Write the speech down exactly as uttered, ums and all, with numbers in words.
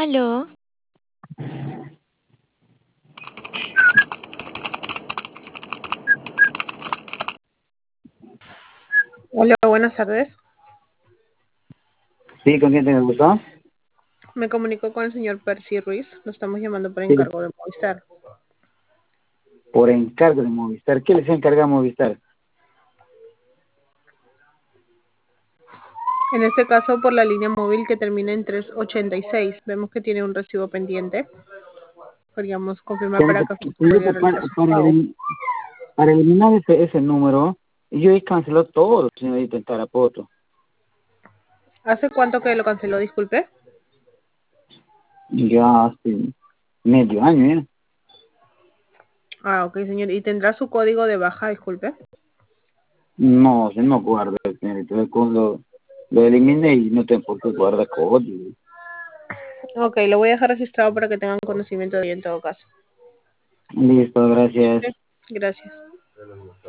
Aló, Hola, buenas tardes. Sí, ¿con quién te gusta? Me comunico con el señor Percy Ruiz. Lo estamos llamando por Sí, encargo de Movistar. por encargo de Movistar. ¿Qué les encarga Movistar? En este caso, por la línea móvil que termina en trescientos ochenta y seis. Vemos que tiene un recibo pendiente. Podríamos confirmar para Señorita, que usted pueda señorita, realizar para, su para, pago. elim- para eliminar ese, ese número, yo he cancelado todo, señorita, en Tarapoto. ¿Hace cuánto que lo canceló? Disculpe. Ya hace medio año, ¿eh? Ah, ok, señor. ¿Y tendrá su código de baja? Disculpe. No, se no me acuerdo, señorita. Cuando lo eliminé y no tengo por qué guardar código. Ok, lo voy a dejar registrado para que tengan conocimiento de ello en todo caso. Listo, gracias. Sí, gracias.